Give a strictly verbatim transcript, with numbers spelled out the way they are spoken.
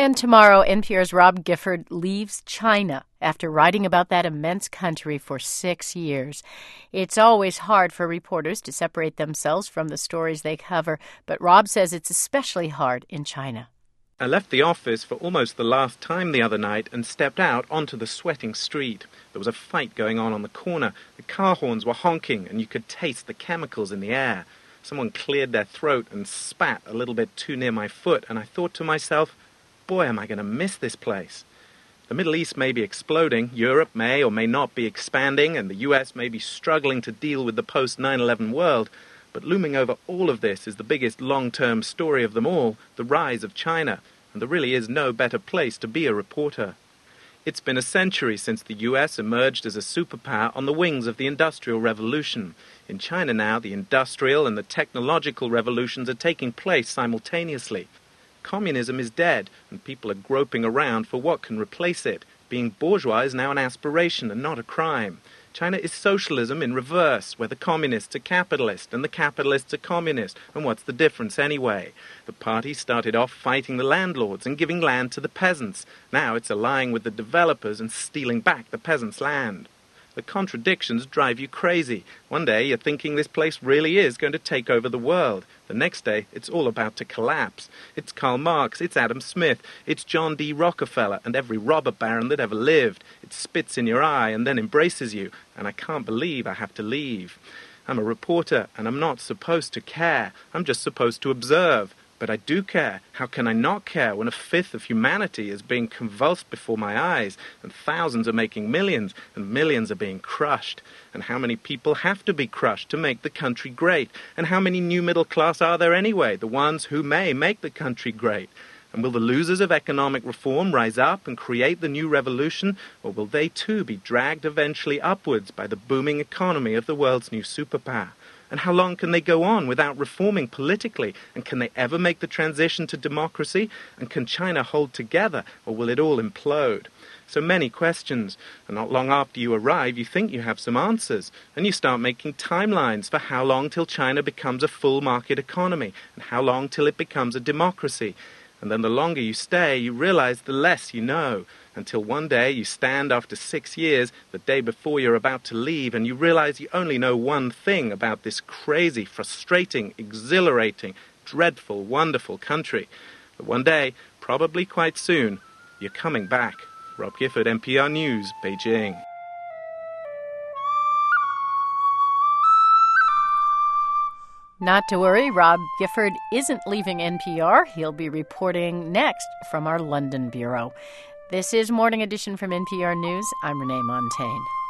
And tomorrow, N P R's Rob Gifford leaves China after writing about that immense country for six years. It's always hard for reporters to separate themselves from the stories they cover, but Rob says it's especially hard in China. I left the office for almost the last time the other night and stepped out onto the sweating street. There was a fight going on on the corner. The car horns were honking and you could taste the chemicals in the air. Someone cleared their throat and spat a little bit too near my foot, and I thought to myself, boy, am I going to miss this place. The Middle East may be exploding, Europe may or may not be expanding, and the U S may be struggling to deal with the post nine eleven world, but looming over all of this is the biggest long-term story of them all, the rise of China, and there really is no better place to be a reporter. It's been a century since the U S emerged as a superpower on the wings of the Industrial Revolution. In China now, the industrial and the technological revolutions are taking place simultaneously. Communism is dead, and people are groping around for what can replace it. Being bourgeois is now an aspiration and not a crime. China is socialism in reverse, where the communists are capitalist and the capitalists are communist. And what's the difference anyway? The party started off fighting the landlords and giving land to the peasants. Now it's allying with the developers and stealing back the peasants' land. The contradictions drive you crazy. One day you're thinking this place really is going to take over the world. The next day it's all about to collapse. It's Karl Marx, it's Adam Smith, it's John D. Rockefeller and every robber baron that ever lived. It spits in your eye and then embraces you, and I can't believe I have to leave. I'm a reporter and I'm not supposed to care. I'm just supposed to observe. But I do care. How can I not care when a fifth of humanity is being convulsed before my eyes, and thousands are making millions, and millions are being crushed? And how many people have to be crushed to make the country great? And how many new middle class are there anyway, the ones who may make the country great? And will the losers of economic reform rise up and create the new revolution, or will they too be dragged eventually upwards by the booming economy of the world's new superpower? And how long can they go on without reforming politically? And can they ever make the transition to democracy? And can China hold together, or will it all implode? So many questions, and not long after you arrive, you think you have some answers, and you start making timelines for how long till China becomes a full market economy, and how long till it becomes a democracy. And then the longer you stay, you realize the less you know, until one day you stand after six years, the day before you're about to leave, and you realize you only know one thing about this crazy, frustrating, exhilarating, dreadful, wonderful country. But one day, probably quite soon, you're coming back. Rob Gifford, N P R News, Beijing. Not to worry, Rob Gifford isn't leaving N P R. He'll be reporting next from our London bureau. This is Morning Edition from N P R News. I'm Renee Montagne.